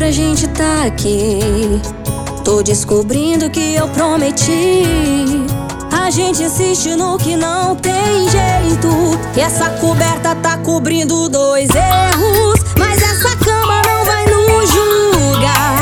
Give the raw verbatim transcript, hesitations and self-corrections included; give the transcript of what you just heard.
a gente tá aqui. Tô descobrindo que eu prometi. A gente insiste no que não tem jeito. E essa coberta tá cobrindo dois erros, mas essa cama não vai nos julgar.